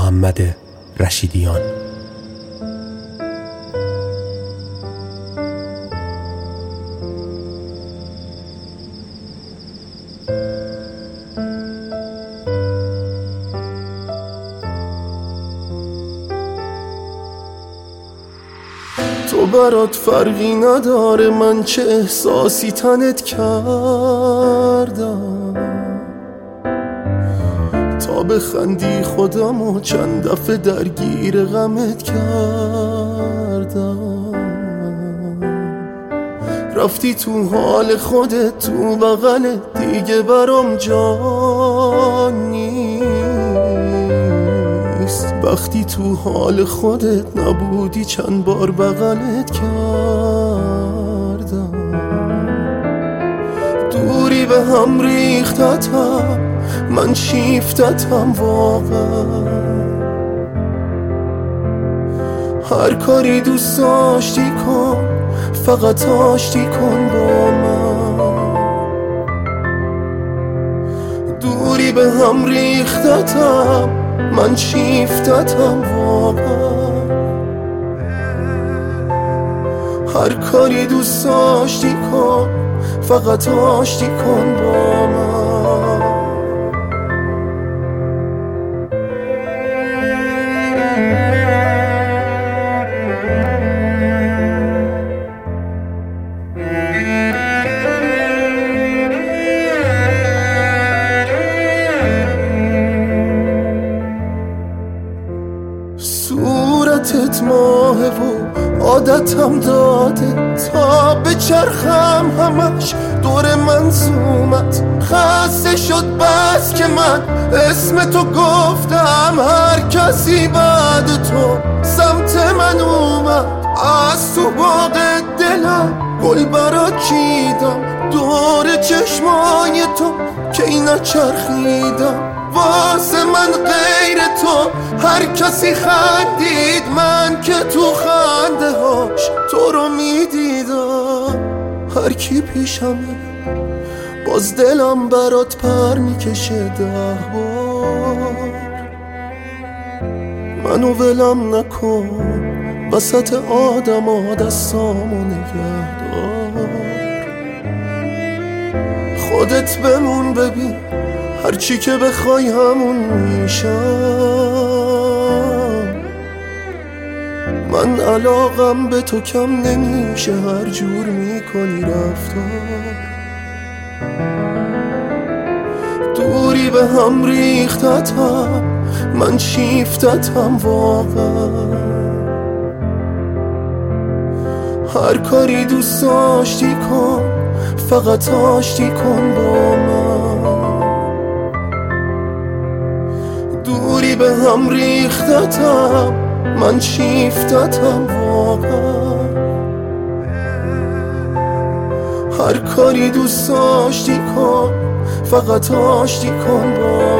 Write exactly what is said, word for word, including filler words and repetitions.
محمد رشیدیان. تو برات فرقی نداره من چه احساسی تنت کردم، تا بخندی خودمو چند دفعه درگیر غمت کردم. رفتی تو حال خودت تو بغلت دیگه برام جا نیست. وقتی تو حال خودت نبودی چند بار بغلت کردم. دوری به هم ریختتم من شیفتتم واقعا. هر کاری دوست داشتی کن فقط آشتی کن با من. دوری به هم ریختتم من شیفتتم واقعا. هر کاری دوست داشتی کن فقط آشتی کن با من. صورتت ماهه و عادتم داده تا به چرخم همش دور منظومت. خسته شد بس که من اسم تو گفتم، هر کسی بعد تو سمت من اومد. از تو باغ دلم گل برات چیدم، دور چشمای تو کی نچرخیدم. واسه من غیر تو هر کسی خندید، من که تو خنده هاش تو رو میدیدم. هر کی پیشمه باز دلم برات پر میکشه ده بار. منو ولم نکن وسط آدم ها دستامو نگهدار. خودت بمون ببین هرچی که بخوای همون میشم. من علاقم به تو کم نمیشه هر جور میکنی رفتار. دوری به هم ریختتم من شیفتتم واقعا. هر کاری دوست داشتی کن فقط آشتی کن با من. دوری به هم ریختتم من شیفتتم واقعا. هر کاری دوست داشتی کن فقط آشتی کن با من.